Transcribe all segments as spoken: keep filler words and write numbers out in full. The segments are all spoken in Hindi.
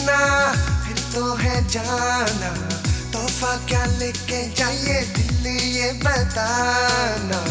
जीना फिर तो है जाना, तोहफा क्या लेके जाइए दिल ये बताना।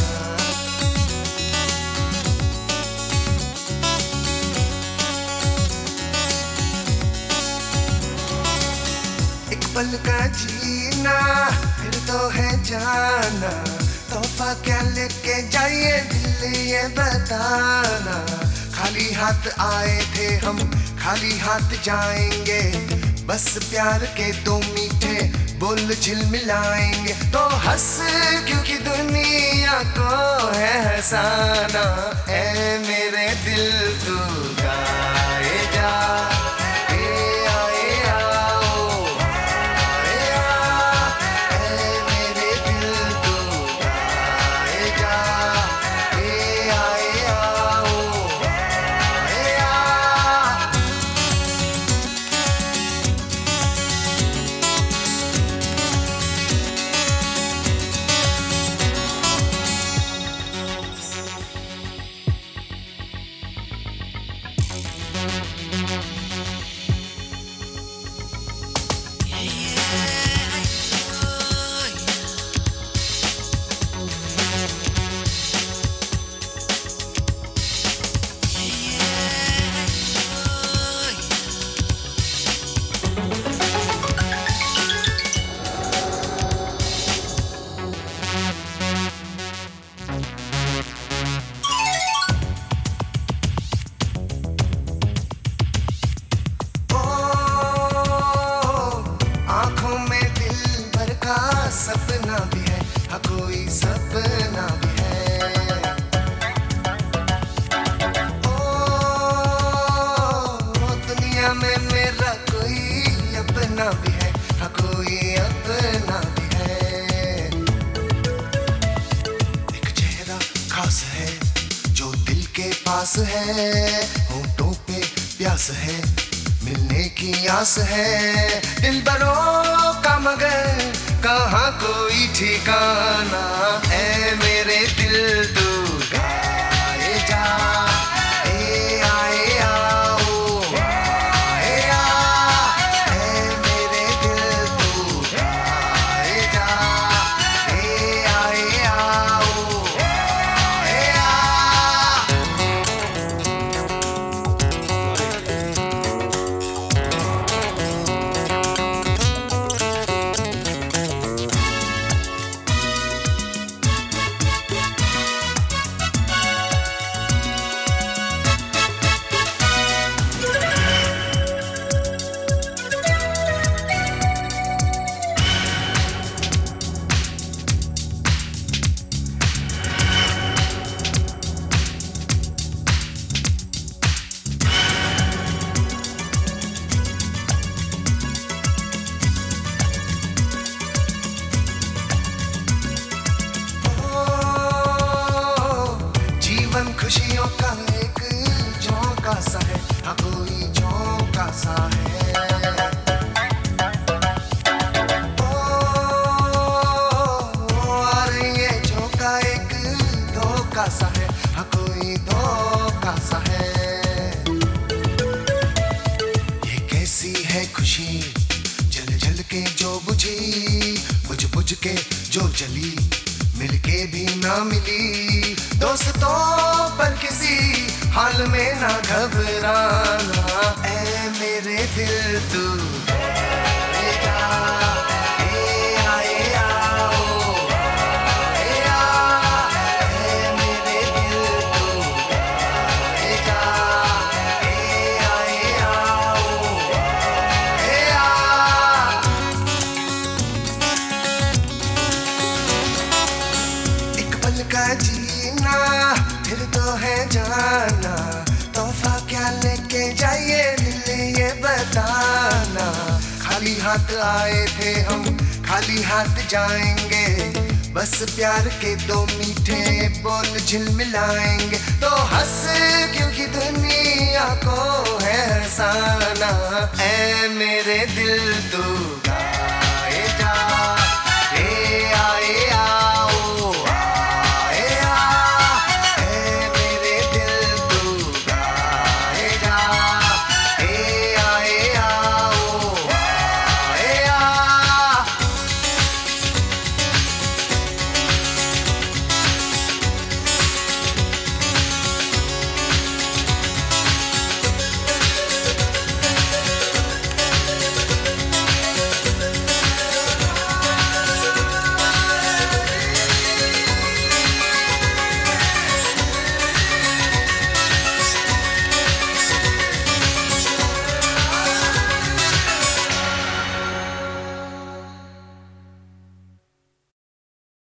एक पल का जीना फिर तो है जाना, तोहफा क्या लेके जाइए दिल ये बताना। खाली हाथ आए थे हम खाली हाथ जाएंगे, बस प्यार के दो मीठे बोल झिलमिलाएंगे। तो हंस क्योंकि दुनिया को है हंसाना, ऐ मेरे दिल तू गाए जा। सपना भी है हाँ कोई सपना भी है, ओ, ओ दुनिया में मेरा कोई अपना भी है हाँ कोई अपना भी है। एक चेहरा खास है जो दिल के पास है, होंठों पे प्यास है मिलने की आस है। दिल बरों का मगर कहाँ कोई ठिकाना, ऐ मेरे दिल तू गाए जा। ए आए आओ ए आ, ऐ मेरे दिल तू गाए जा। ए आए आओ ए आ। खुशियों का एक झोंका सा है हाँ कोई झोंका सा है, ओ, और ये झोंका एक धोखा सा है हाँ कोई धोखा सा है। ये कैसी है खुशी जल जल के जो बुझी, बुझ बुझ के जो जली मिलके भी ना मिली। दोस्तों पर किसी हाल में ना घबराना, ऐ मेरे दिल तू गाए जा। ए आए आओ ए आ, ऐ मेरे दिल तू गाए जा। ए आए आओ ए आ। एक पल का जीना फिर तो है जाना, तोहफा क्या लेके जाइए दिल ये बताना। खाली हाथ आए थे हम खाली हाथ जाएंगे, बस प्यार के दो मीठे बोल झिलमिलाएंगे। तो हंस क्योंकि दुनिया को है हंसाना, ऐ मेरे दिल तू